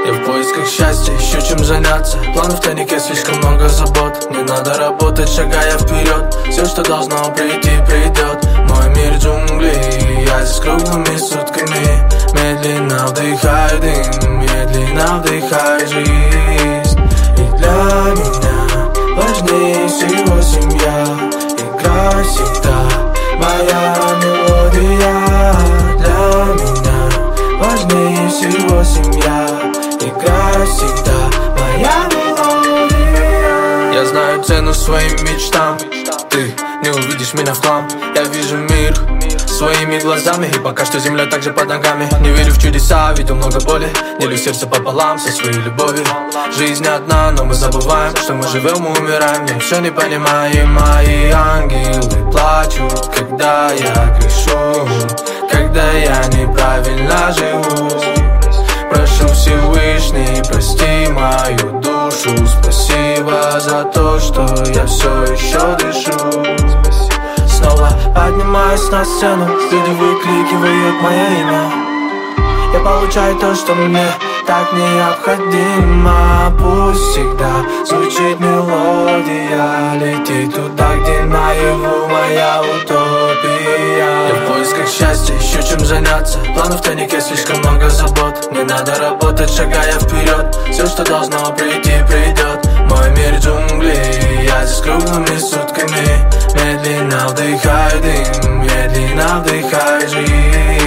Я в поисках счастья, ищу чем заняться. Планов в тайнике слишком много забот. Не надо работать, шагая вперед. Все, что должно прийти, придет. Мой мир джунглей, я здесь круглыми сутками. Медленно вдыхаю дым, медленно вдыхаю жизнь. И для меня важнее всего семья. Игра всегда моя мелодия. Для меня важнее всего семья. Игра всегда моя мелодия. Я знаю цену своим мечтам. Ты не увидишь меня в хлам. Я вижу мир своими глазами, и пока что земля также под ногами. Не верю в чудеса, видел много боли. Делю сердце пополам со своей любовью. Жизнь одна, но мы забываем, что мы живем и умираем. Я все не понимаю, мои ангелы плачут, когда я грешу, когда я неправильно живу. Прошу Всевышний, прости мою душу. Спасибо за то, что я все еще дышу. Снова поднимаюсь на сцену, люди выкрикивают мое имя. Я получаю то, что мне так необходимо. Пусть всегда звучит мелодия. Лети туда, где наяву моя утопия. Я в поисках счастья, ищу чем заняться. Планов в тайнике слишком много забот. Не надо работать, шагая вперед. Все, что должно прийти, придет. Мой мир джунглей, я здесь круглыми сутками. Медленно вдыхаю дым, медленно вдыхаю жизнь.